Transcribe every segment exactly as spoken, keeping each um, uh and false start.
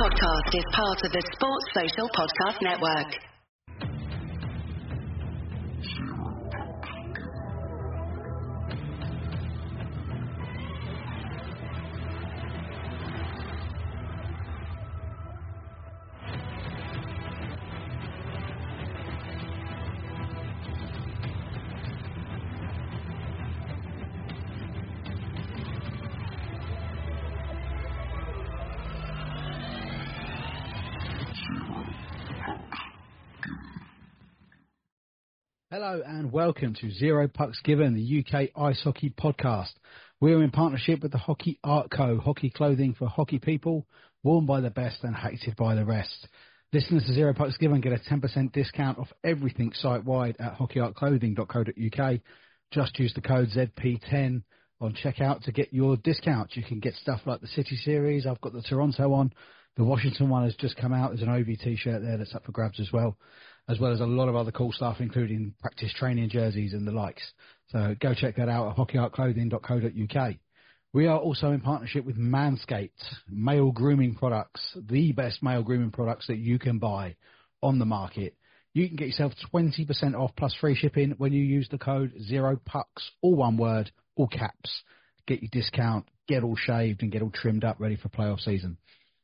podcast is part of the Sports Social Podcast Network. Hello and welcome to Zero Pucks Given, the U K Ice Hockey Podcast. We're in partnership with the Hockey Art Co, hockey clothing for hockey people, worn by the best and hated by the rest. Listeners to Zero Pucks Given get a ten percent discount off everything site-wide at hockey art clothing dot co dot uk. Just use the code Z P ten on checkout to get your discount. You can get stuff like the City Series. I've got the Toronto on. The Washington one has just come out. There's an O V T-shirt there that's up for grabs as well, as well as a lot of other cool stuff, including practice training jerseys and the likes. So go check that out at hockey art clothing dot co dot uk. We are also in partnership with Manscaped, male grooming products, the best male grooming products that you can buy on the market. You can get yourself twenty percent off plus free shipping when you use the code ZeroPucks, all one word, all caps. Get your discount, get all shaved and get all trimmed up, ready for playoff season.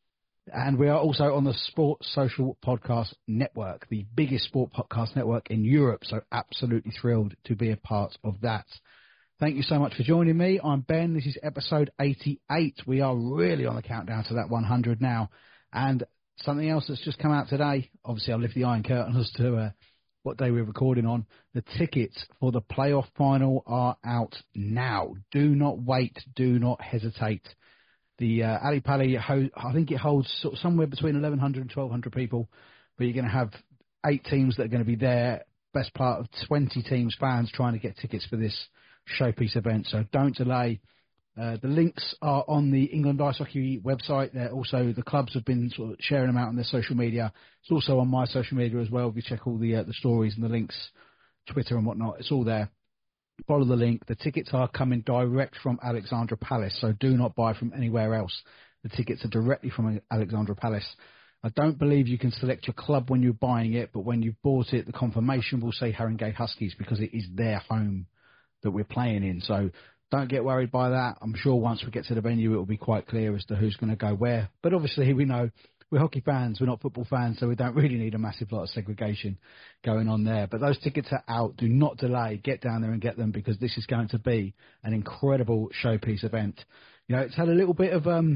And we are also on the Sports Social Podcast Network, the biggest sport podcast network in Europe. So absolutely thrilled to be a part of that. Thank you so much for joining me. I'm Ben. This is episode eighty-eight. We are really on the countdown to that one hundred now. And something else that's just come out today, obviously I'll lift the iron curtain as to uh, what day we're recording on. The tickets for the playoff final are out now. Do not wait. Do not hesitate. The uh, Ali Pali, I think it holds sort of somewhere between eleven hundred and twelve hundred people, but you're going to have eight teams that are going to be there, best part of twenty teams, fans trying to get tickets for this showpiece event. So don't delay. Uh, the links are on the England Ice Hockey website. They're also, the clubs have been sort of sharing them out on their social media. It's also on my social media as well. If you check all the uh, the stories and the links, Twitter and whatnot, it's all there. Follow the link. The tickets are coming direct from Alexandra Palace, so do not buy from anywhere else. The tickets are directly from Alexandra Palace. I don't believe you can select your club when you're buying it, but when you've bought it, the confirmation will say Haringey Huskies because it is their home that we're playing in. So don't get worried by that. I'm sure once we get to the venue, it will be quite clear as to who's going to go where. But obviously, we know we're hockey fans, we're not football fans, so we don't really need a massive lot of segregation going on there. But those tickets are out. Do not delay. Get down there and get them because this is going to be an incredible showpiece event. You know, it's had a little bit of um,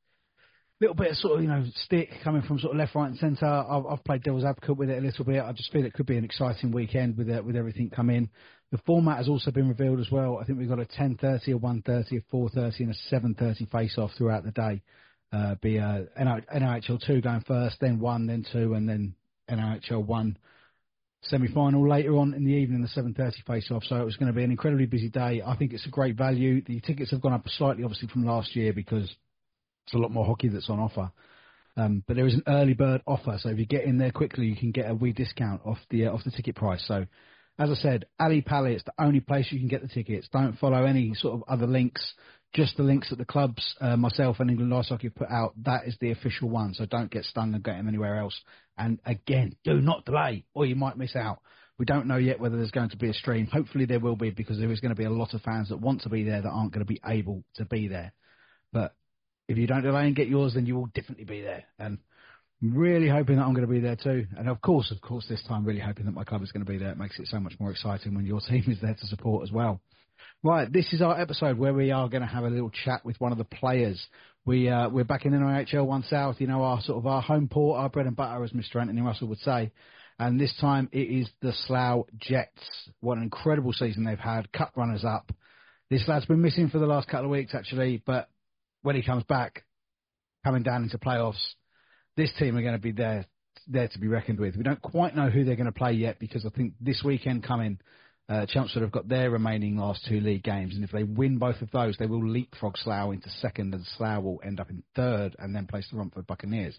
little bit of sort of, you know, stick coming from sort of left, right and centre. I've, I've played devil's advocate with it a little bit. I just feel it could be an exciting weekend with it, with everything coming. The format has also been revealed as well. I think we've got a ten thirty, a one thirty, a four thirty and a seven thirty face-off throughout the day. Uh, be uh, N H L two going first, then one, then two, and then N H L one semi-final later on in the evening, the seven thirty face-off. So it was going to be an incredibly busy day. I think it's a great value. The tickets have gone up slightly, obviously, from last year because it's a lot more hockey that's on offer. Um, but there is an early bird offer, so if you get in there quickly, you can get a wee discount off the uh, off the ticket price. So, as I said, Ali Pali, it's the only place you can get the tickets. Don't follow any sort of other links. Just the links that the clubs, uh, myself and England Ice Hockey have put out, that is the official one. So don't get stung and get them anywhere else. And again, do not delay or you might miss out. We don't know yet whether there's going to be a stream. Hopefully there will be because there is going to be a lot of fans that want to be there that aren't going to be able to be there. But if you don't delay and get yours, then you will definitely be there. And I'm really hoping that I'm going to be there too. And of course, of course, this time really hoping that my club is going to be there. It makes it so much more exciting when your team is there to support as well. Right, this is our episode where we are going to have a little chat with one of the players. We, uh, we're back in N H L one South, you know, our sort of our home port, our bread and butter, as Mister Anthony Russell would say. And this time it is the Slough Jets. What an incredible season they've had, cup runners up. This lad's been missing for the last couple of weeks, actually, but when he comes back, coming down into playoffs, this team are going to be there, there to be reckoned with. We don't quite know who they're going to play yet because I think this weekend coming, Uh, Chelmsford have got their remaining last two league games, and if they win both of those, they will leapfrog Slough into second, and Slough will end up in third and then place the Romford Buccaneers.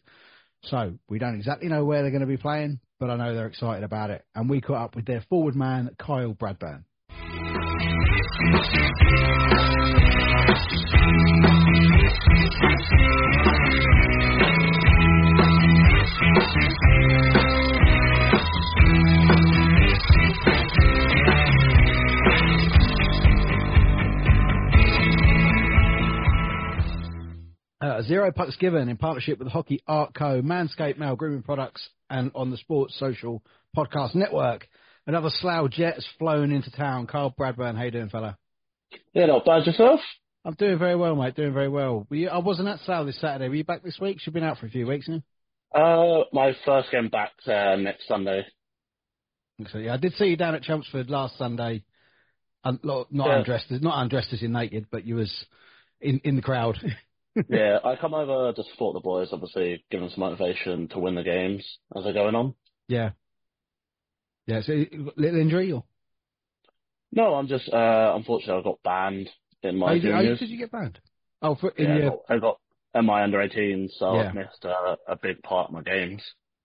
So we don't exactly know where they're going to be playing, but I know they're excited about it. And we caught up with their forward man, Kyle Bradburn. Zero Pucks Given in partnership with the Hockey Art Co, Manscaped Male Grooming Products, and on the Sports Social Podcast Network. Another Slough Jets flown into town. Carl Bradburn, how you doing, fella? Yeah, not bad yourself. I'm doing very well, mate. Doing very well. Were you, I wasn't at Slough this Saturday. Were you back this week? You've been out for a few weeks now. Uh, my first game back uh, next Sunday. So, yeah, I did see you down at Chelmsford last Sunday. Um, not Yeah. undressed, as not undressed as in naked, but you was in in the crowd. Yeah, I come over to support the boys, obviously, give them some motivation to win the games as they're going on. Yeah. Yeah. So, little injury or? No, I'm just, uh, unfortunately, I got banned in my Oh, you did, oh, juniors. did you get banned? Oh, for, in Yeah, I your, got, I got in my under eighteen, so Yeah. I've missed uh, a big part of my games.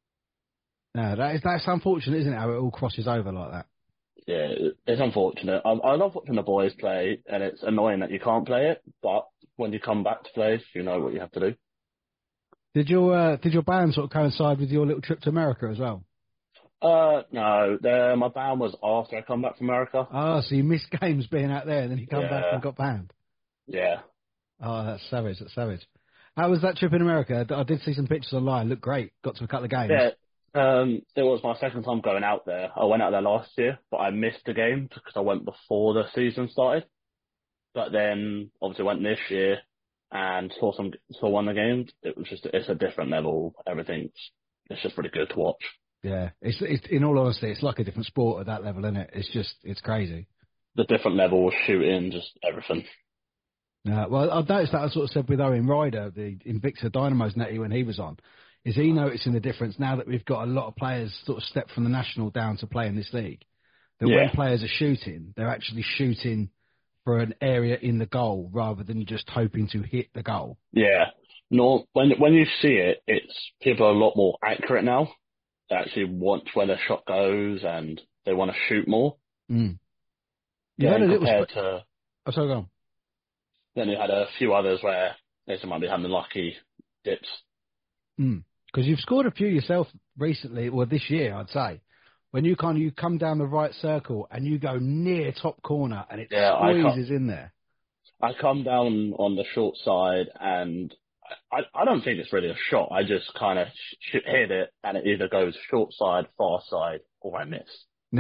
no, that is that's unfortunate, isn't it? How it all crosses over like that. Yeah, it- it's unfortunate. I, I love watching the boys play, and it's annoying that you can't play it, but when you come back to play, you know what you have to do. Did your uh, did your ban sort of coincide with your little trip to America as well? Uh, no, the, my ban was after I come back from America. Oh, so you missed games being out there, and then you come back Yeah. and got banned. Yeah. Oh, that's savage. That's savage. How was that trip in America? I did see some pictures online. Looked great. Got to a couple of games. Yeah, um, it was my second time going out there. I went out there last year, but I missed the game because I went before the season started. But then, obviously, went this year and saw some saw one of the games. It was just it's a different level. Everything's it's just really good to watch. Yeah. It's, it's in all honesty, it's like a different sport at that level, isn't it? It's just it's crazy. The different levels, shooting, just everything. Yeah, well, I've noticed that I sort of said with Owen Ryder, the Invicta Dynamo's netty when he was on, is he noticing the difference now that we've got a lot of players sort of step from the national down to play in this league? That Yeah. when players are shooting, they're actually shooting for an area in the goal rather than just hoping to hit the goal. Yeah. No, when when you see it, it's people are a lot more accurate now. They actually want where their shot goes and they want to shoot more. Mm. You Yeah, had a little compared sp- to oh, sorry, go on. then you had a few others where they just might be having lucky dips. Because you've scored a few yourself recently, or this year, I'd say. When you kind of you come down the right circle and you go near top corner and it Yeah, I can't- squeezes in there. I come down on the short side and I, I don't think it's really a shot. I just kind of sh- hit it and it either goes short side, far side, or I miss.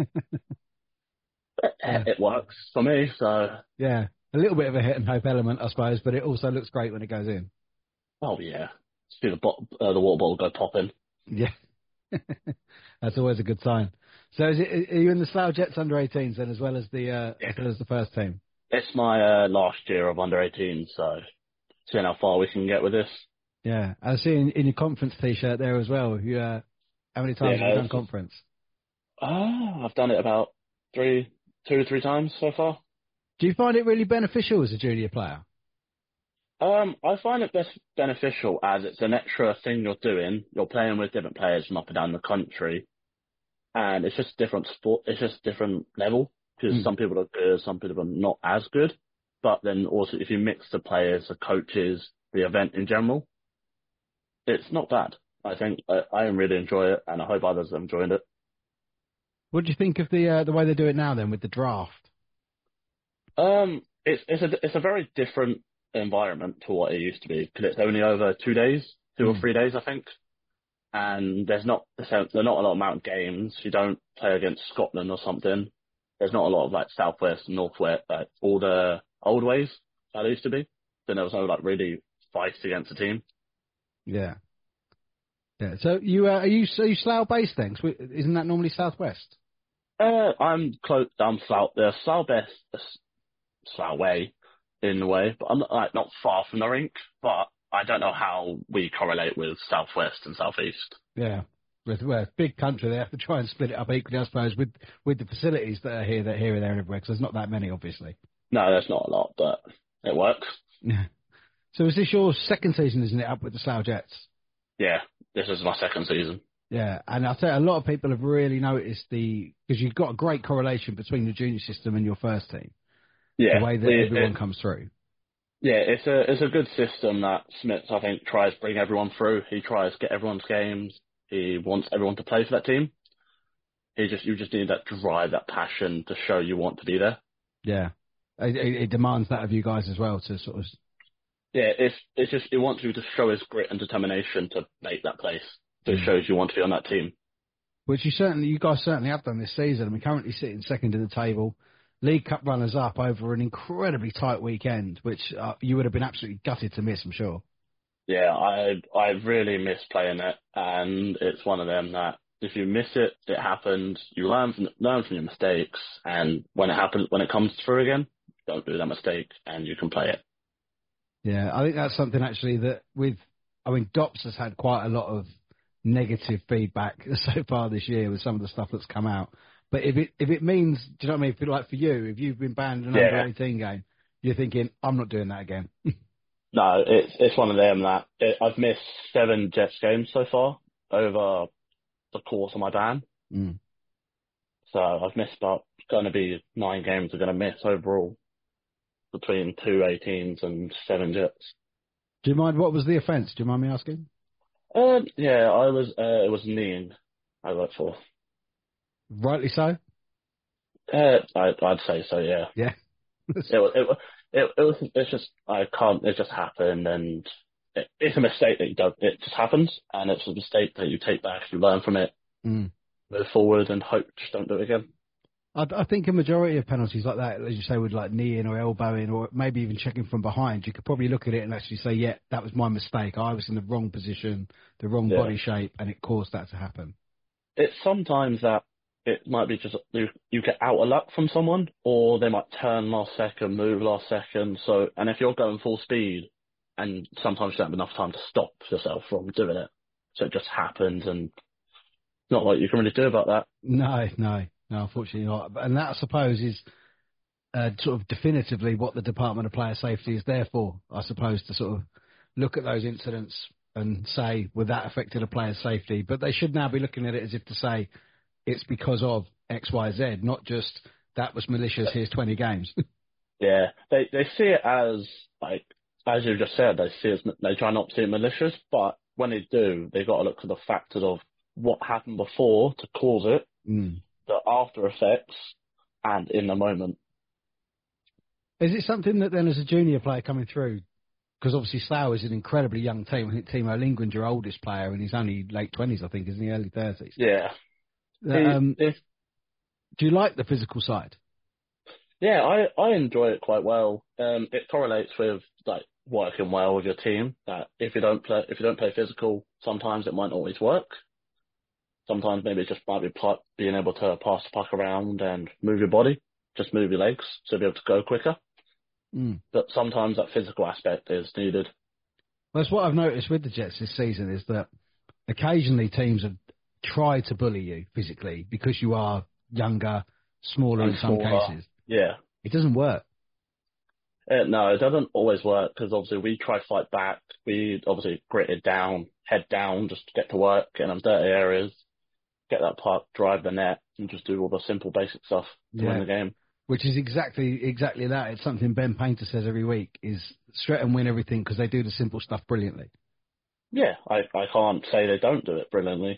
But Yeah. It works for me, so Yeah, a little bit of a hit and hope element, I suppose, but it also looks great when it goes in. oh yeah. See the, bo- uh, the water bottle go popping. Yeah, that's always a good sign. So, is it, are you in the Slough Jets under eighteens then, as well as the uh, Yeah. as well as the first team? It's my uh, last year of under eighteen, so seeing how far we can get with this. Yeah, I see in, in your conference T-shirt there as well. You, uh, how many times Yeah, have you done it's- conference? Ah, I've done it about three, two or three times so far. Do you find it really beneficial as a junior player? Um, I find it best beneficial as it's an extra thing you're doing. You're playing with different players from up and down the country, and it's just different sport. It's just different level because Mm. some people are good, some people are not as good. But then also, if you mix the players, the coaches, the event in general, it's not bad. I think I, I really enjoy it, and I hope others have enjoyed it. What do you think of the uh, the way they do it now then with the draft? Um, it's it's a it's a very different environment to what it used to be because it's only over two days, two or Mm. three days, I think. And there's not there's not a lot of amount of games. You don't play against Scotland or something. There's not a lot of like Southwest, Northwest, like all the old ways that there used to be. Then there was no like really fights against the team. Yeah. Yeah. So you uh, are you are you Slough based then? 'Cause we- Isn't that normally Southwest? Uh, I'm close. I'm Slough. The Slough best, Slough way, in a way, but I'm not like not far from the rink. But I don't know how we correlate with Southwest and Southeast. Yeah. With well, it's a big country, they have to try and split it up equally, I suppose, with with the facilities that are here, that are here and there and everywhere, because there's not that many, obviously. No, there's not a lot, but it works. Yeah. So is this your second season, isn't it, up with the Slough Jets? Yeah, this is my second season. Yeah, and I'll tell you, a lot of people have really noticed the, because you've got a great correlation between the junior system and your first team, Yeah, the way that it- everyone it- comes through. Yeah, it's a it's a good system that Smith, I think, tries to bring everyone through. He tries to get everyone's games. He wants everyone to play for that team. He just you just need that drive, that passion to show you want to be there. Yeah. It, it, it demands that of you guys as well to sort of Yeah, it's it's just it wants you to show his grit and determination to make that place. So it Mm. shows you want to be on that team. Which you certainly, you guys certainly have done this season. I mean, currently sitting second in the table, League Cup runners up over an incredibly tight weekend, which uh, you would have been absolutely gutted to miss, I'm sure. Yeah, I I really miss playing it, and it's one of them that if you miss it, it happens. You learn from learn from your mistakes, and when it happens, when it comes through again, don't do that mistake, and you can play it. Yeah, I think that's something actually that with, I mean, Dops has had quite a lot of negative feedback so far this year with some of the stuff that's come out. But if it if it means, do you know what I mean? If it, like for you, if you've been banned in an Yeah. under eighteen game, you're thinking, I'm not doing that again. No, it's it's one of them that it, I've missed seven Jets games so far over the course of my ban. Mm. So I've missed about going to be nine games I'm going to miss overall between two eighteens and seven Jets. Do you mind, what was the offence? Do you mind me asking? Um, yeah, I was. Uh, it was kneeing. I worked for. Rightly so? Uh, I, I'd say so. Yeah. Yeah. It was. It, wa- it, it was. It's just. I can't. It just happened, and it, it's a mistake that you don't. It just happens, and it's a mistake that you take back. You learn from it, Mm. move forward, and hope just don't do it again. I, I think a majority of penalties like that, as you say, with like kneeing or elbowing or maybe even checking from behind, you could probably look at it and actually say, yeah, that was my mistake. I was in the wrong position, the wrong Yeah. body shape, and it caused that to happen. It's sometimes that it might be just you, you get out of luck from someone, or they might turn last second, move last second. So, and if you're going full speed, and sometimes you don't have enough time to stop yourself from doing it, so it just happens, and not like you can really do about that. No, no, no, unfortunately not. And that, I suppose, is uh, sort of definitively what the Department of Player Safety is there for, I suppose, to sort of look at those incidents and say, well, that affected a player's safety. But they should now be looking at it as if to say, it's because of X, Y, Z, not just that was malicious, here's twenty games. Yeah, they they see it as like as you just said, they see it, they try not to see it malicious, but when they do, they got to look for the factors of what happened before to cause it, Mm. the after effects, and in the moment. Is it something that then as a junior player coming through, because obviously Slough is an incredibly young team, I think Timo Lindgren's your oldest player and he's only late twenties, I think, isn't he, early thirties? Yeah. Um, It- do you like the physical side? Yeah, I, I enjoy it quite well. Um, it correlates with like working well with your team. That if you don't play if you don't play physical, sometimes it might not always work. Sometimes maybe it just might be pl- being able to pass the puck around and move your body, just move your legs to be able to go quicker. Mm. But sometimes that physical aspect is needed. Well, that's what I've noticed with the Jets this season is that occasionally teams have tried to bully you physically because you are younger, smaller And in some smaller. cases. Yeah. It doesn't work. Uh, no, it doesn't always work because obviously we try to fight back. We obviously grit it down, head down, just to get to work, get in dirty areas, get that puck, drive the net, and just do all the simple basic stuff to Yeah. win the game. Which is exactly exactly that. It's something Ben Painter says every week: is straight and win everything because they do the simple stuff brilliantly. Yeah, I, I can't say they don't do it brilliantly.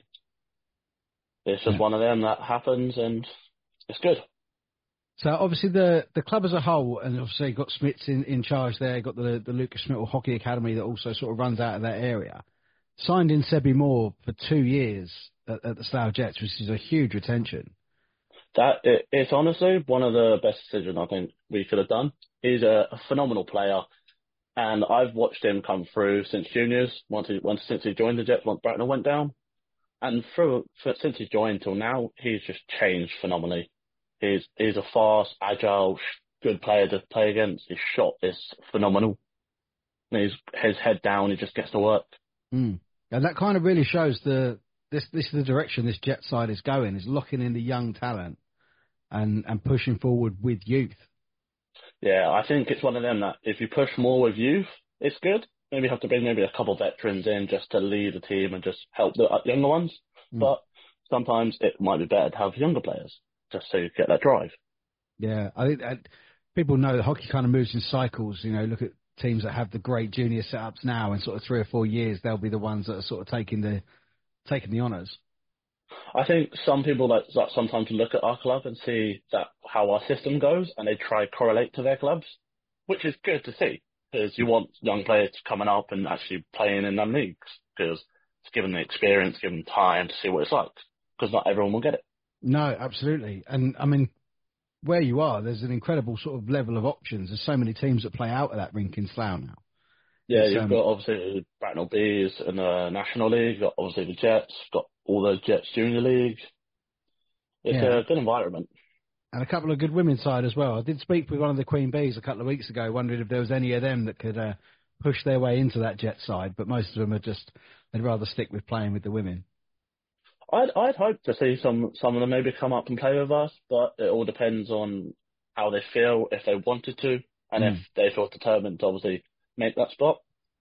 It's just Yeah. one of them that happens, and it's good. So obviously the, the club as a whole, and obviously got Smits in, in charge there, got the the Lucas Schmittel Hockey Academy that also sort of runs out of that area. Signed in Sebi Moore for two years at, at the Slough Jets, which is a huge retention. That it, it's honestly one of the best decisions I think we could have done. He's a, a phenomenal player, and I've watched him come through since juniors. Once he once since he joined the Jets, once Bracknell went down, and through for, since he's joined till now, he's just changed phenomenally. He's he's a fast, agile, sh- good player to play against. His shot is phenomenal. And he's his head down. He just gets to work. Mm. And that kind of really shows the this this is the direction this Jet side is going, is locking in the young talent and, and pushing forward with youth. Yeah, I think it's one of them that if you push more with youth, it's good. Maybe you have to bring maybe a couple of veterans in just to lead the team and just help the uh, younger ones. Mm. But sometimes it might be better to have younger players just so you get that drive. Yeah, I think that people know that hockey kind of moves in cycles. You know, look at teams that have the great junior setups now, and sort of three or four years they'll be the ones that are sort of taking the taking the honours. I think some people that, that sometimes look at our club and see that how our system goes and they try correlate to their clubs, which is good to see. Because you want young players coming up and actually playing in them leagues. Because it's given the experience, given time to see what it's like. Because not everyone will get it. No, absolutely. And I mean, where you are, there's an incredible sort of level of options. There's so many teams that play out of that rink in Slough now. Yeah, It's, you've um, got obviously the Bracknell Bees in the National League. You've got obviously the Jets. Got all the Jets Junior League. It's Yeah. a good environment. And a couple of good women's side as well. I did speak with one of the Queen Bees a couple of weeks ago, wondering if there was any of them that could uh, push their way into that Jet side, but most of them are just, they'd rather stick with playing with the women. I'd I'd hope to see some some of them maybe come up and play with us, but it all depends on how they feel, if they wanted to, and Mm. if they feel determined to obviously make that spot.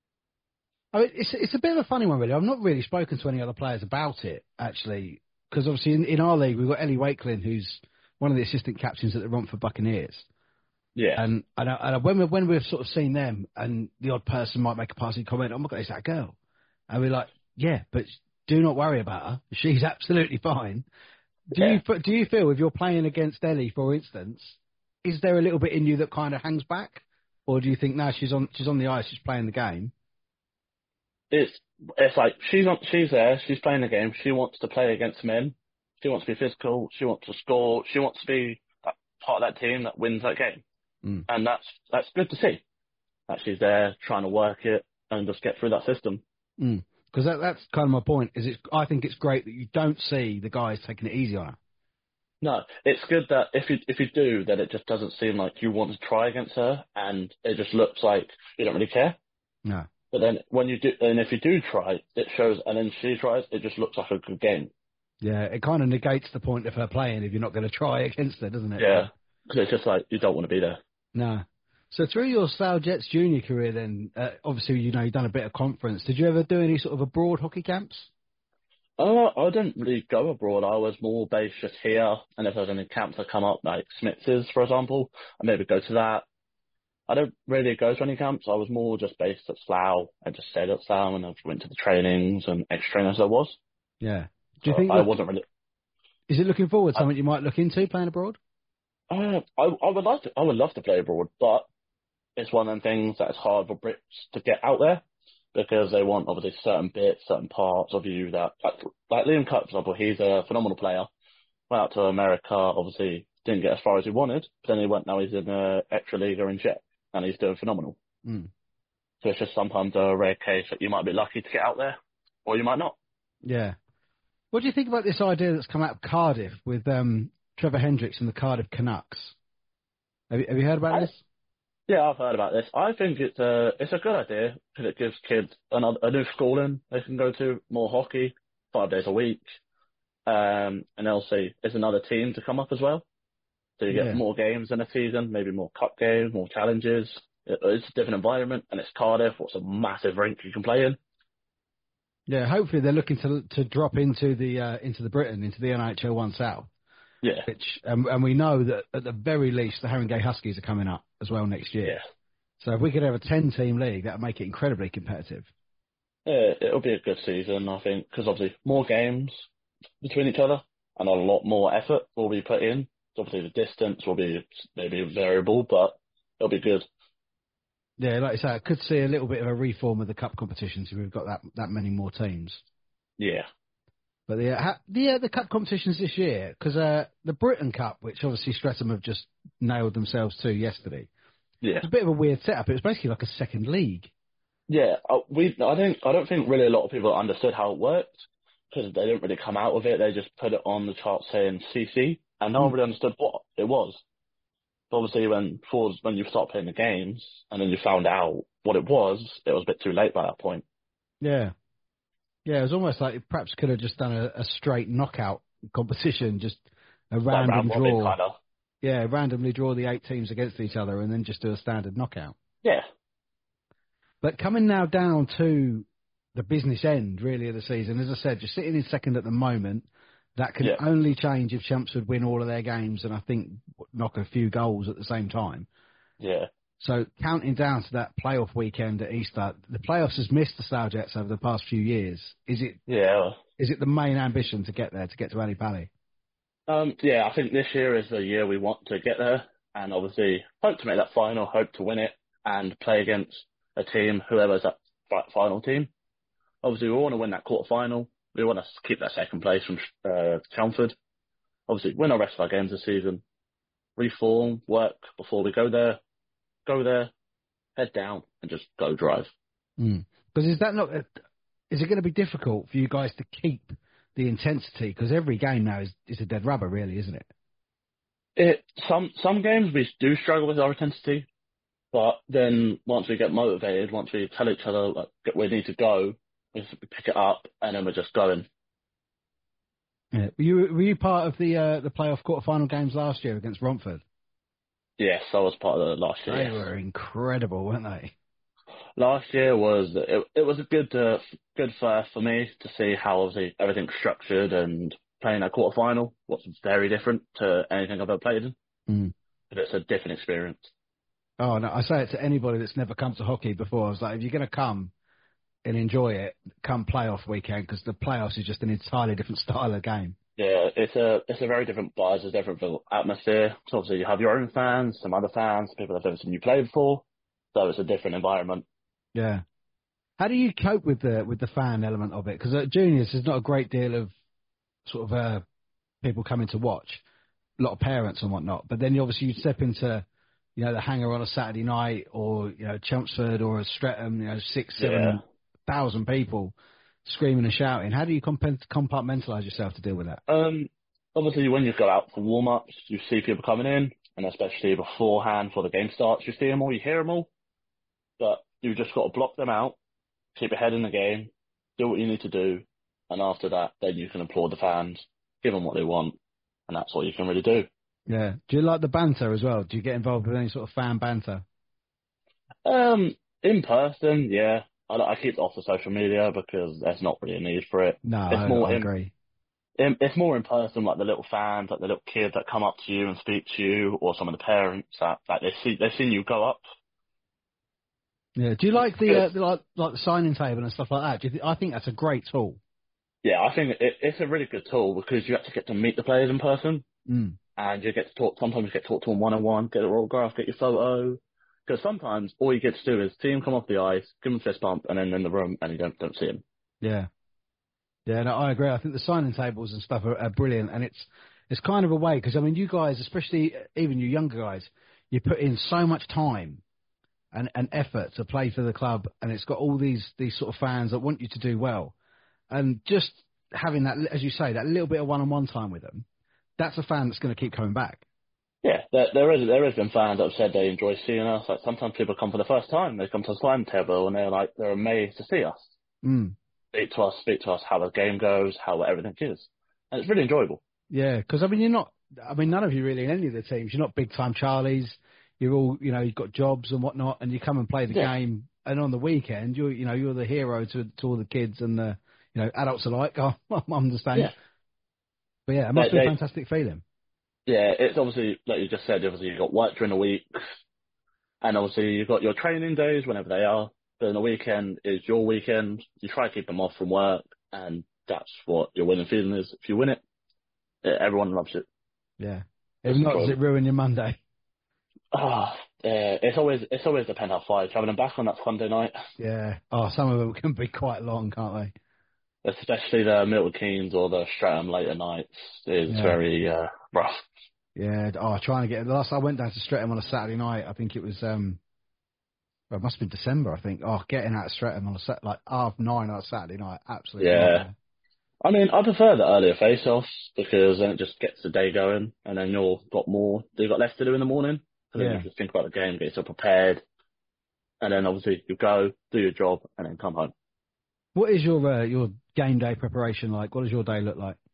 I mean, it's it's a bit of a funny one, really. I've not really spoken to any other players about it, actually, because obviously in, in our league we've got Ellie Wakelin, who's one of the assistant captains at the Romford Buccaneers. Yeah, And, and, I, and I, when, we, when we've sort of seen them, and the odd person might make a passing comment, oh my God, is that a girl? And we're like, yeah, but do not worry about her. She's absolutely fine. Do Yeah. you do you feel if you're playing against Ellie, for instance, is there a little bit in you that kind of hangs back, or do you think no, she's on she's on the ice, she's playing the game? it's it's like she's on, she's there, she's playing the game. She wants to play against men. She wants to be physical. She wants to score. She wants to be that part of that team that wins that game, Mm. and that's that's good to see. That she's there trying to work it and just get through that system. Because that, that's kind of my point. Is it's I think it's great that you don't see the guys taking it easy on her. No, it's good that if you if you do, then it just doesn't seem like you want to try against her, and it just looks like you don't really care. No. But then when you do, and if you do try, it shows, and then she tries, it just looks like a good game. Yeah, it kind of negates the point of her playing if you're not going to try against her, doesn't it? Yeah, because it's just like you don't want to be there. No. So through your Slough Jets junior career, then uh, obviously you know you've done a bit of conference. Did you ever do any sort of abroad hockey camps? Uh, I didn't really go abroad. I was more based just here, and if there's any camps that come up, like Smiths's, for example, I maybe go to that. I don't really go to any camps. I was more just based at Slough. I just stayed at Slough and I went to the trainings and extra trainers there was. Yeah. Do you So think I look, wasn't really. is it looking forward I, something you might look into playing abroad? uh, I I would like to. I would love to play abroad, but it's one of them things that it's hard for Brits to get out there because they want obviously certain bits, certain parts of you that like, like Liam Cutt, for example. He's a phenomenal player. Went out to America, obviously didn't get as far as he wanted, but then he went. Now he's in uh, extra league in Czech, and he's doing phenomenal. Mm. So it's just sometimes a rare case that you might be lucky to get out there, or you might not. Yeah. What do you think about this idea that's come out of Cardiff with um, Trevor Hendricks and the Cardiff Canucks? Have you, have you heard about I, this? yeah, I've heard about this. I think it's a it's a good idea because it gives kids another, a new schooling they can go to, more hockey, five days a week, um, and also it's another team to come up as well. So you get Yeah. more games in a season, maybe more cup games, more challenges. It, it's a different environment, and it's Cardiff, what's a massive rink you can play in. Yeah, hopefully they're looking to to drop into the uh, into the Britain, into the N H L One South. Yeah, Which um, and we know that at the very least the Haringey Huskies are coming up as well next year. yeah. So if we could have a ten-team league, that would make it incredibly competitive. Yeah, it'll be a good season, I think, because obviously more games between each other and a lot more effort will be put in. Obviously, the distance will be maybe variable, but it'll be good. Yeah, like I say, I could see a little bit of a reform of the cup competitions if we've got that that many more teams. Yeah, But the uh, ha- the uh, the cup competitions this year, because uh, the Britain Cup, which obviously Streatham have just nailed themselves to yesterday, yeah, it's a bit of a weird setup. It was basically like a second league. yeah. Uh, we, I don't, I don't think really a lot of people understood how it worked because they didn't really come out with it. They just put it on the chart saying C C, and no one Mm. really understood what it was. But obviously, when towards when you start playing the games and then you found out what it was, it was a bit too late by that point. Yeah. Yeah, it was almost like it perhaps could have just done a, a straight knockout competition, just a Like random round robin, draw. kind of. Yeah, randomly draw the eight teams against each other and then just do a standard knockout. Yeah, But coming now down to the business end, really, of the season, as I said, you're sitting in second at the moment. That can Yeah. only change if Chelmsford win all of their games and I think knock a few goals at the same time. yeah. So counting down to that playoff weekend at Easter, the playoffs has missed the Slough Jets over the past few years. Is it Yeah. is it the main ambition to get there, to get to Ali Pally? Um, yeah, I think this year is the year we want to get there and obviously hope to make that final, hope to win it and play against a team, whoever's that fi- final team. Obviously, we want to win that quarter final. We want to keep that second place from uh, Chelmsford. Obviously, win our rest of our games this season. Reform, work before we go there. Go there, head down, and just go drive. Because mm. is that not? Is it going to be difficult for you guys to keep the intensity? Because every game now is, is a dead rubber, really, isn't it? It some some games we do struggle with our intensity, but then once we get motivated, once we tell each other like we need to go, we pick it up, and then we're just going. Yeah. Were you were you part of the uh, the playoff quarterfinal games last year against Romford? Yes, I was part of the last year. They yes. were incredible, weren't they? Last year was it, it was a good uh, good first for me to see how obviously everything's structured and playing a quarterfinal. What's very different to anything I've ever played in. Mm. But it's a different experience. Oh no, I say it to anybody that's never come to hockey before. I was like, if you're going to come and enjoy it, come playoff weekend because the playoffs is just an entirely different style of game. Yeah, it's a it's a very different buzz, a different atmosphere. So obviously you have your own fans, some other fans, people that have never seen you play before. So it's a different environment. Yeah. How do you cope with the with the fan element of it? Because at juniors, there's not a great deal of sort of uh, people coming to watch, a lot of parents and whatnot. But then you obviously you step into, you know, the hangar on a Saturday night, or you know Chelmsford or a Streatham, you know, six, seven Yeah. thousand people screaming and shouting. How do you comp- compartmentalise yourself to deal with that? Um, obviously when you go out for warm ups, you see people coming in, and especially beforehand, before the game starts, you see them all, you hear them all. But you just got to block them out, keep your head in the game, do what you need to do, and after that, then you can applaud the fans, give them what they want, and that's what you can really do. Yeah. Do you like the banter as well? Do you get involved with any sort of fan banter? Um, in person, yeah. I, I keep it off the social media because there's not really a need for it. No, it's I, more I in, agree. in, it's more in person, like the little fans, like the little kids that come up to you and speak to you, or some of the parents that, that they see they've seen you go up. Yeah. Do you like the, uh, the like like the signing table and stuff like that? Do you th- I think that's a great tool. Yeah, I think it, it's a really good tool because you actually get to meet the players in person, Mm. and you get to talk. Sometimes you get to talk to them one on one, get a autograph, get your photo. Because sometimes all you get to do is see him come off the ice, give him a fist bump, and then in the room, and you don't don't see him. Yeah. Yeah, no, I agree. I think the signing tables and stuff are, are brilliant, and it's it's kind of a way because I mean, you guys, especially even you younger guys, you put in so much time and, and effort to play for the club, and it's got all these these sort of fans that want you to do well, and just having that, as you say, that little bit of one-on-one time with them, that's a fan that's going to keep coming back. Yeah, there, there is there has been fans that have said they enjoy seeing us. Like sometimes people come for the first time, they come to the signing table and they're like they're amazed to see us. Mm. Speak to us, speak to us, how the game goes, how everything is, and it's really enjoyable. Yeah, because I mean, you're not. I mean, none of you really in any of the teams. You're not big time Charlies. You're all, you know, you've got jobs and whatnot, and you come and play the Yeah. game. And on the weekend, you're, you know, you're the hero to to all the kids and the, you know, adults alike. I understand. Yeah. But yeah, it must They- be a they- fantastic feeling. Yeah, it's obviously like you just said. Obviously, you've got work during the week, and obviously you've got your training days whenever they are. But then the weekend is your weekend. You try to keep them off from work, and that's what your winning feeling is. If you win it, yeah, everyone loves it. Yeah. It's If not, does enjoyable. it ruin your Monday? Ah, uh, it's always it's always depend how far you're travelling back on that Sunday night, Yeah. Oh, some of them can be quite long, can't they? especially the Milton Keynes or the Streatham later nights is Yeah. very uh, rough. Yeah. Oh, trying to get. The last I went down to Streatham on a Saturday night, I think it was. um Well, it must have been December, I think. Oh, getting out of Streatham on a set like half nine on a Saturday night, absolutely. Yeah. nightmare. I mean, I prefer the earlier face-offs because then it just gets the day going, and then you've got more, you've got less to do in the morning. So then Yeah. you just think about the game, get yourself prepared, and then obviously you go, do your job, and then come home. What is your uh, your game day preparation like? What does your day look like?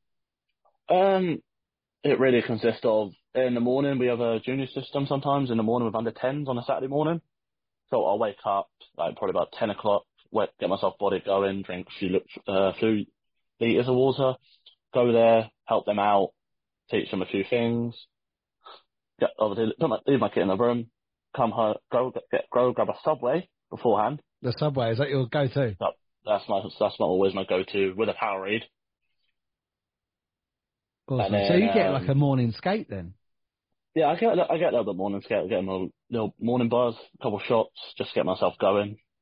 Um, it really consists of, in the morning, we have a junior system sometimes, in the morning with under tens on a Saturday morning. So I'll wake up, like probably about ten o'clock, wet, get myself body going, drink a few, lit- uh, few litres of water, go there, help them out, teach them a few things, get, obviously, put my, leave my kit in the room, come home, go, get, get, go grab a Subway beforehand. The Subway, is that your go-to? That, that's my, that's not always my go-to with a Powerade. Awesome. And So then, you get like um, a morning skate then? Yeah, I get, a li- I get a little bit morning skate, I get a little, little morning buzz, a couple of shots, just to get myself going.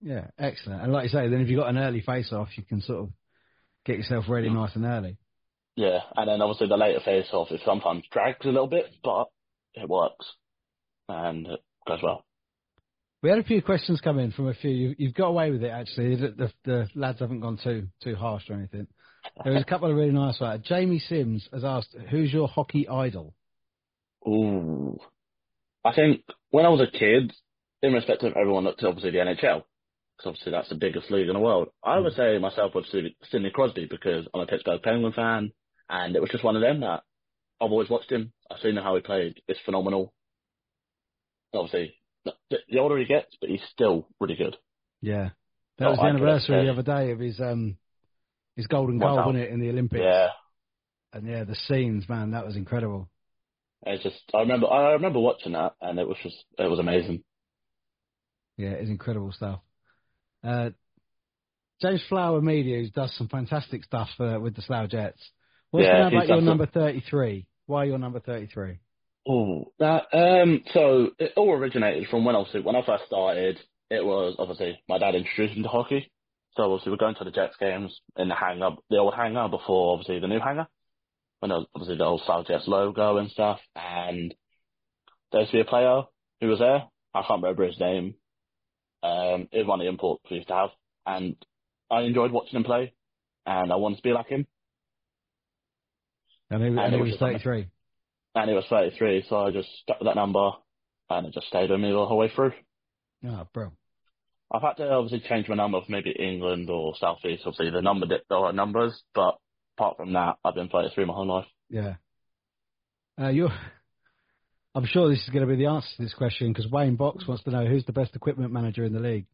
Yeah, excellent. And like you say, then if you've got an early face-off, you can sort of get yourself ready Mm. nice and early. Yeah, and then obviously the later face-off, it sometimes drags a little bit, but it works and it goes well. We had a few questions come in from a few. You, you've got away with it, actually. The, the, the lads haven't gone too too harsh or anything. There was a couple of really nice ones. Jamie Sims has asked, who's your hockey idol? Ooh. I think when I was a kid, in respect of everyone looked at obviously the N H L, because obviously that's the biggest league in the world. I would say myself was Sidney Sidney Crosby because I'm a Pittsburgh Penguin fan, and it was just one of them that I've always watched him. I've seen how he played. It's phenomenal. Obviously, the, the older he gets, but he's still really good. Yeah. That Oh, was the I anniversary could the other day of his um his golden goal, Wow. wasn't it, in the Olympics? Yeah, And yeah, the scenes, man, that was incredible. it's just I remember I remember watching that, and it was just it was amazing. Yeah, it's incredible stuff. Uh, James Flower Media, who does some fantastic stuff uh, with the Slough Jets. What's Yeah, to know he's about your done some- number thirty-three? Why your number thirty-three? Oh, that um. So it all originated from when obviously when I first started. It was obviously my dad introduced me to hockey. So obviously we're going to the Jets games in the hangar, the old hangar before obviously the new hangar. When there was obviously the old South Jets logo and stuff. And there used to be a player who was there. I can't remember his name. Um, it was one of the imports we used to have, and I enjoyed watching him play, and I wanted to be like him. And he, and And he it was was just thirty-three. And he was thirty-three, so I just stuck with that number, and it just stayed with me the whole way through. Oh, bro. I've had to obviously change my number for maybe England or South East. Obviously, the number there are numbers, but apart from that, I've been thirty-three my whole life. Yeah. Uh, you're. I'm sure this is going to be the answer to this question because Wayne Box wants to know who's the best equipment manager in the league.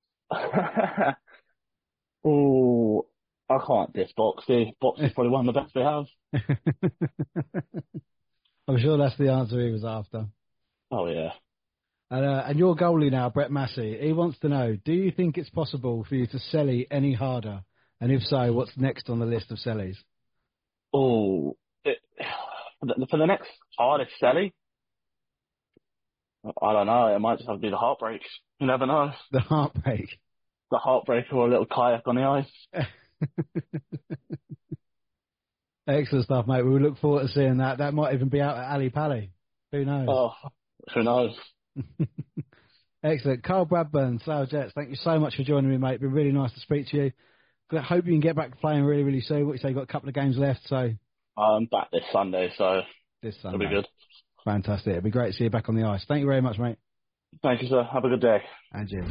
Oh, I can't diss Boxy. Boxy's probably one of the best we have. I'm sure that's the answer he was after. Oh yeah. And, uh, and your goalie now, Brett Massey, he wants to know, do you think it's possible for you to selly any harder? And if so, what's next on the list of sellies? Oh, it, for, the, for the next hardest selly, I don't know. It might just have to be the heartbreak. You never know. The heartbreak. The heartbreak or a little kayak on the ice. Excellent stuff, mate. We look forward to seeing that. That might even be out at Ali Pally. Who knows? Oh, who knows? Excellent. Carl Bradburn, Slough Jets, thank you so much for joining me, mate. It's been really nice to speak to you. I hope you can get back playing really, really soon. What you say, you've got a couple of games left, so... I'm back this Sunday, so this Sunday. it'll be good. Fantastic. It'll be great to see you back on the ice. Thank you very much, mate. Thank you, sir. Have a good day. And you.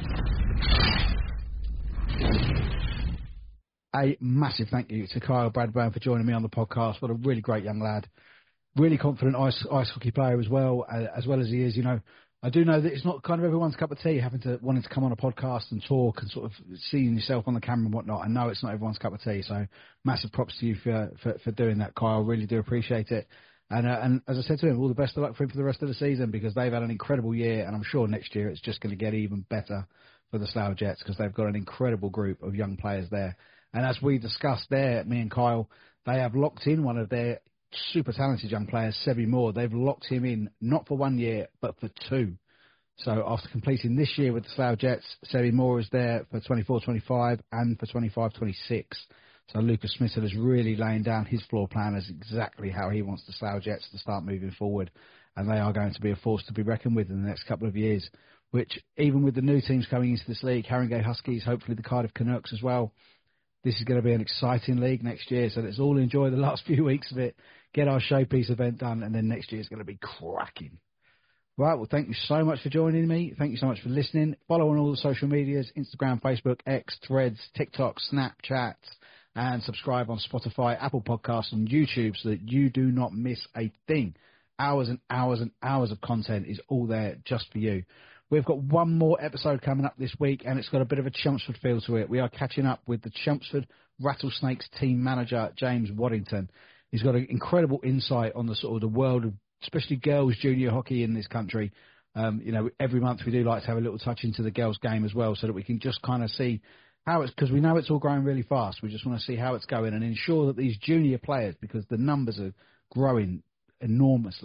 A massive thank you to Kyle Bradburn for joining me on the podcast. What a really great young lad. Really confident ice ice hockey player as well, uh, as well as he is. You know, I do know that it's not kind of everyone's cup of tea having to wanting to come on a podcast and talk and sort of seeing yourself on the camera and whatnot. I know it's not everyone's cup of tea, so massive props to you for for, for doing that, Kyle. Really do appreciate it. And uh, and as I said to him, all the best of luck for him for the rest of the season because they've had an incredible year, and I'm sure next year it's just going to get even better for the Slough Jets because they've got an incredible group of young players there. And as we discussed there, me and Kyle, they have locked in one of their super talented young players, Sebi Moore. They've locked him in not for one year, but for two. So after completing this year with the Slough Jets, Sebi Moore is there for twenty-four twenty-five and for twenty-five twenty-six. So Lucas Smith is really laying down his floor plan as exactly how he wants the Slough Jets to start moving forward. And they are going to be a force to be reckoned with in the next couple of years, which even with the new teams coming into this league, Haringey Huskies, hopefully the Cardiff Canucks as well, this is going to be an exciting league next year. So let's all enjoy the last few weeks of it, get our showpiece event done, and then next year is going to be cracking. Right, well, thank you so much for joining me. Thank you so much for listening. Follow on all the social medias, Instagram, Facebook, X, Threads, TikTok, Snapchat, and subscribe on Spotify, Apple Podcasts, and YouTube so that you do not miss a thing. Hours and hours and hours of content is all there just for you. We've got one more episode coming up this week, and it's got a bit of a Chelmsford feel to it. We are catching up with the Chelmsford Rattlesnakes team manager, James Waddington. He's got an incredible insight on the sort of the world of, especially girls junior hockey in this country. Um, you know, every month we do like to have a little touch into the girls' game as well so that we can just kind of see how it's, because we know it's all growing really fast. We just want to see how it's going and ensure that these junior players, because the numbers are growing enormously,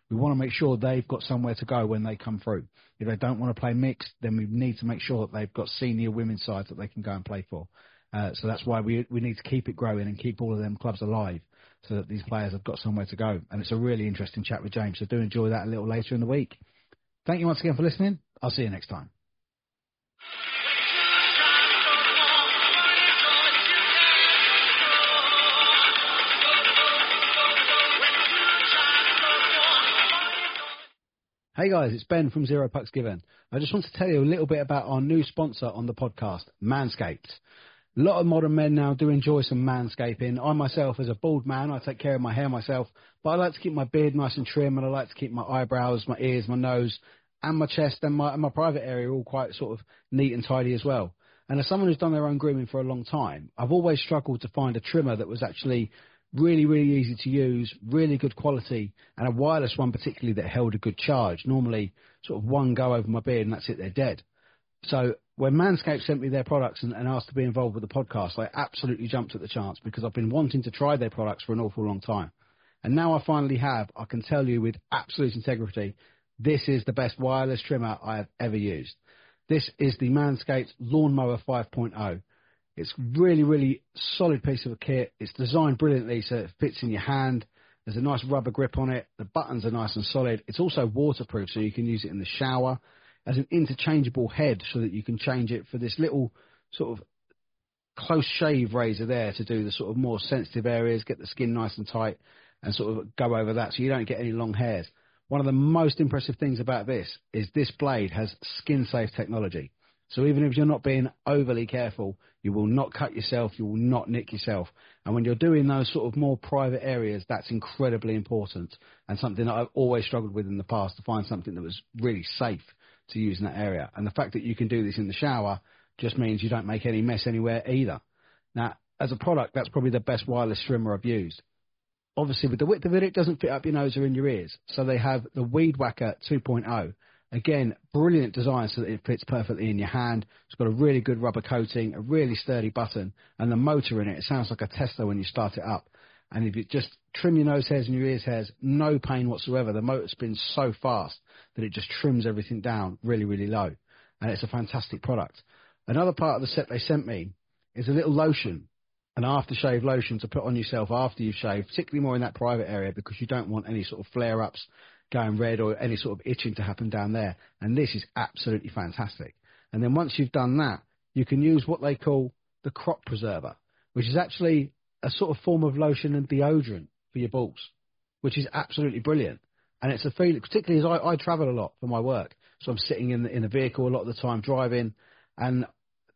We want to make sure they've got somewhere to go when they come through. If they don't want to play mixed, then we need to make sure that they've got senior women's sides that they can go and play for. Uh, so that's why we we need to keep it growing and keep all of them clubs alive so that these players have got somewhere to go. And it's a really interesting chat with James, so do enjoy that a little later in the week. Thank you once again for listening. I'll see you next time. Hey guys, it's Ben from Zero Pucks Given. I just want to tell you a little bit about our new sponsor on the podcast, Manscaped. A lot of modern men now do enjoy some manscaping. I myself, as a bald man, I take care of my hair myself, but I like to keep my beard nice and trim, and I like to keep my eyebrows, my ears, my nose, and my chest and my, and my private area all quite sort of neat and tidy as well. And as someone who's done their own grooming for a long time, I've always struggled to find a trimmer that was actually really, really easy to use, really good quality, and a wireless one particularly that held a good charge. Normally, sort of one go over my beard and that's it, they're dead. So when Manscaped sent me their products and, and asked to be involved with the podcast, I absolutely jumped at the chance because I've been wanting to try their products for an awful long time. And now I finally have. I can tell you with absolute integrity, this is the best wireless trimmer I have ever used. This is the Manscaped Lawnmower five point oh. It's really, really solid piece of a kit. It's designed brilliantly so it fits in your hand. There's a nice rubber grip on it. The buttons are nice and solid. It's also waterproof, so you can use it in the shower as an interchangeable head so that you can change it for this little sort of close shave razor there to do the sort of more sensitive areas, get the skin nice and tight and sort of go over that so you don't get any long hairs. One of the most impressive things about this is this blade has skin-safe technology. So even if you're not being overly careful, you will not cut yourself, you will not nick yourself. And when you're doing those sort of more private areas, that's incredibly important and something that I've always struggled with in the past, to find something that was really safe to use in that area. And the fact that you can do this in the shower just means you don't make any mess anywhere either. Now, as a product, that's probably the best wireless trimmer I've used. Obviously, with the width of it, it doesn't fit up your nose or in your ears. So they have the Weed Whacker two point oh. Again, brilliant design so that it fits perfectly in your hand. It's got a really good rubber coating, a really sturdy button, and the motor in it, it sounds like a Tesla when you start it up. And if you just trim your nose hairs and your ears hairs, no pain whatsoever. The motor spins so fast that it just trims everything down really, really low. And it's a fantastic product. Another part of the set they sent me is a little lotion, an aftershave lotion to put on yourself after you've shaved, particularly more in that private area because you don't want any sort of flare-ups going red or any sort of itching to happen down there. And this is absolutely fantastic. And then once you've done that, you can use what they call the crop preserver, which is actually a sort of form of lotion and deodorant for your balls, which is absolutely brilliant. And it's a feeling, particularly as I, I travel a lot for my work. So I'm sitting in the, in the vehicle a lot of the time driving, and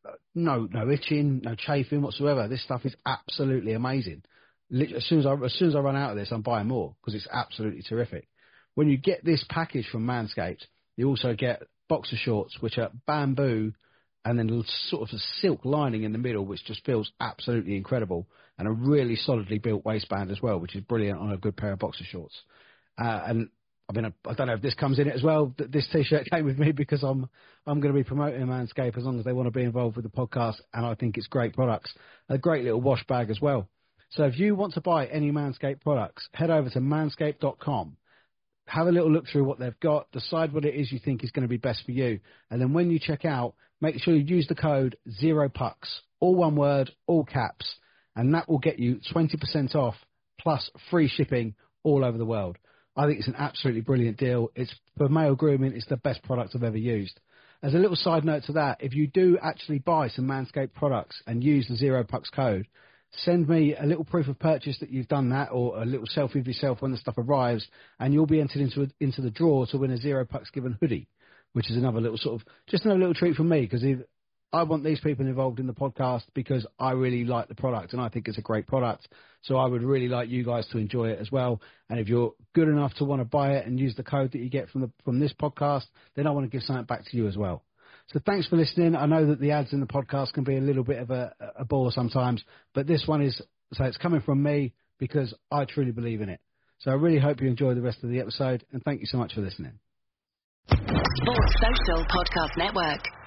no, no itching, no chafing whatsoever. This stuff is absolutely amazing. As soon as I, as soon as I run out of this, I'm buying more because it's absolutely terrific. When you get this package from Manscaped, you also get boxer shorts, which are bamboo, and then sort of a silk lining in the middle, which just feels absolutely incredible, and a really solidly built waistband as well, which is brilliant on a good pair of boxer shorts. Uh, and I mean, I don't know if this comes in it as well. This T-shirt came with me because I'm I'm going to be promoting Manscaped as long as they want to be involved with the podcast, and I think it's great products. A great little wash bag as well. So if you want to buy any Manscaped products, head over to manscaped dot com. Have a little look through what they've got, decide what it is you think is going to be best for you, and then when you check out, make sure you use the code ZeroPucks, all one word, all caps, and that will get you twenty percent off plus free shipping all over the world. I think it's an absolutely brilliant deal. It's for male grooming. It's the best product I've ever used. As a little side note to that, if you do actually buy some Manscaped products and use the ZeroPucks code, send me a little proof of purchase that you've done that, or a little selfie of yourself when the stuff arrives, and you'll be entered into a, into the draw to win a Zero Pucks Given hoodie, which is another little sort of, just another little treat from me, because I want these people involved in the podcast because I really like the product and I think it's a great product. So I would really like you guys to enjoy it as well. And if you're good enough to want to buy it and use the code that you get from the from this podcast, then I want to give something back to you as well. So thanks for listening. I know that the ads in the podcast can be a little bit of a, a bore sometimes, but this one is, so it's coming from me because I truly believe in it. So I really hope you enjoy the rest of the episode, and thank you so much for listening. Sports Social Podcast Network.